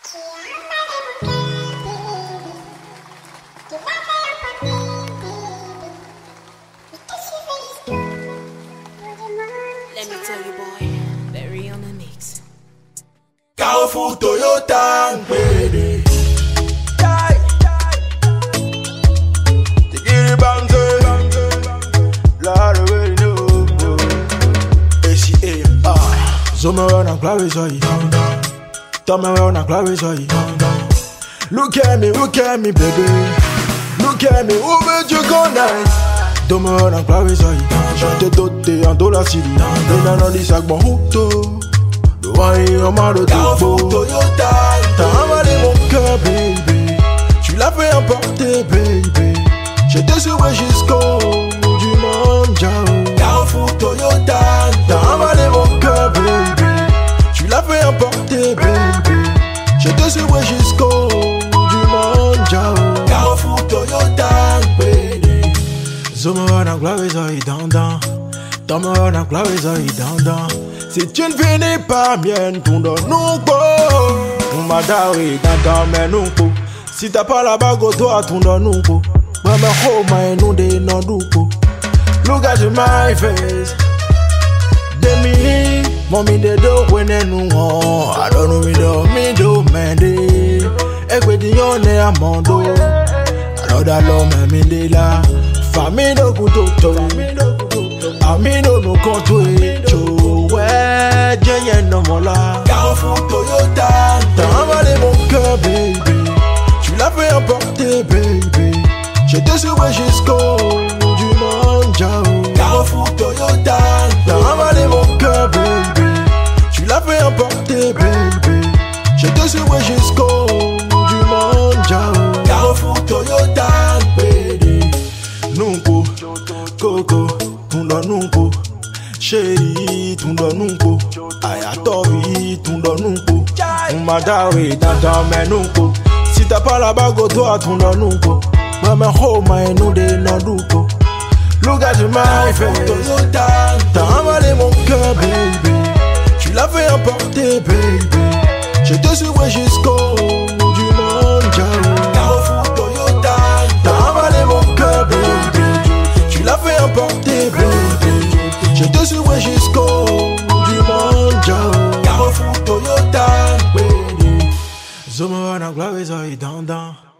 Let me tell you, boy, Berry on the mix. Carrefour Toyota Nkwede. Tikiri Banze. Lord already know. ACA. Zoom around and clarify it. Turn around and clarify it. Look at me, baby. Look at me, who made you go nice? Turn around and clarify it. J'étais doté en dollar city. Les nanas disent que bon hoto. Le wine en mal de Carrefour Toyota. T'as avalé mon cœur, baby. Tu l'as fait emporter, baby. J'étais sur le jusqu'au du monde, Carrefour Toyota. T'as avalé mon cœur, baby. Tu l'as fait emporter, baby. J'étais sur le jusqu'au du monde, Carrefour Toyota, baby. Zoom around and glorify it down. Turn around and glorify it down. Si tu ne finis pas mienne, tu donnes nous quoi? On m'a dawe dans mais nous quoi? Si t'as pas la bague au doigt, tu donnes nous quoi? But my home, I know they no do quoi? Look at my face. Demi, mommy they do when they know. I don't know me do mende. Equity on the amondo. Another love me de la. Famille no kutoto. Amino no konto echo. Ouais, Jenye no mola. Carrefour Toyota. T'as avalé mon cœur, baby. Tu l'as fait emporter, baby. J'étais sur le jusqu'au du monde, Carrefour Toyota. T'as avalé mon cœur, baby. Tu l'as fait emporter, baby. J'étais sur le jusqu'au du monde, Carrefour Toyota, baby. Nunko, Coco, Tunda Nunko. Chérie, Tunda Nunko. Ayatovi, Tunda Nunko. Umadawe, Tata Menunko. Si t'as pas la bague au doigt, Tunda Nunko. Mama home, I know they no do ko. Look at my face. T'as avalé mon cœur, baby. Tu l'as fait emporter, baby. J'étais sur le jusqu'au du monde, Carrefour Toyota. T'as avalé mon cœur, baby. Tu l'as fait emporter, baby. J'étais sur le jusqu'au du monde, Carrefour Toyota, baby. Zoom around and glorify it down.